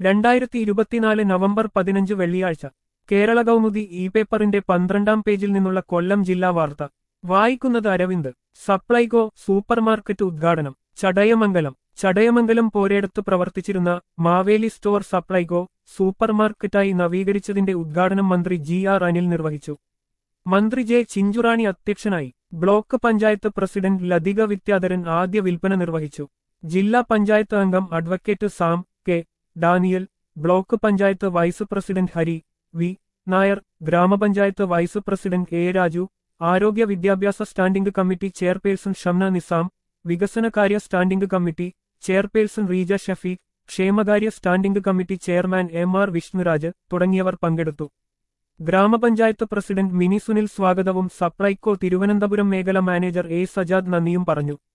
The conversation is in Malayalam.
2024 നവംബർ 15 വെള്ളിയാഴ്ച കേരള കൗമുദി ഇ പേപ്പറിന്റെ 12-ാം പേജിൽ നിന്നുള്ള കൊല്ലം ജില്ലാ വാർത്ത വായിക്കുന്നത് അരവിന്ദ്. സപ്ലൈകോ സൂപ്പർമാർക്കറ്റ് ഉദ്ഘാടനം ചടയമംഗലം പോരേടത്ത് പ്രവർത്തിച്ചിരുന്ന മാവേലി സ്റ്റോർ സപ്ലൈകോ സൂപ്പർമാർക്കറ്റായി നവീകരിച്ചതിന്റെ ഉദ്ഘാടനം മന്ത്രി GR അനിൽ നിർവഹിച്ചു. മന്ത്രി ജെ ചിഞ്ചുറാണി അധ്യക്ഷനായി. ബ്ലോക്ക് പഞ്ചായത്ത് പ്രസിഡന്റ് ലതിക വിദ്യാധരൻ ആദ്യ വിൽപ്പന നിർവഹിച്ചു. ജില്ലാ പഞ്ചായത്ത് അംഗം advocate Sam K Daniel, block panchayat vice president Hari V Nair, ഗ്രാമപഞ്ചായത്ത് വൈസ് പ്രസിഡന്റ് എ രാജു, ആരോഗ്യ വിദ്യാഭ്യാസ standing committee chairperson Shamna Nizam, വികസനകാര്യ standing committee chairperson Reeja Shafeeq, ക്ഷേമകാര്യ standing committee chairman MR Vishnuraj തുടങ്ങിയവർ പങ്കെടുത്തു. ഗ്രാമപഞ്ചായത്ത് പ്രസിഡന്റ് മിനി സുനിൽ സ്വാഗതവും സപ്ലൈകോ തിരുവനന്തപുരം മേഖല മാനേജർ A സജാദ് നന്ദിയും പറഞ്ഞു.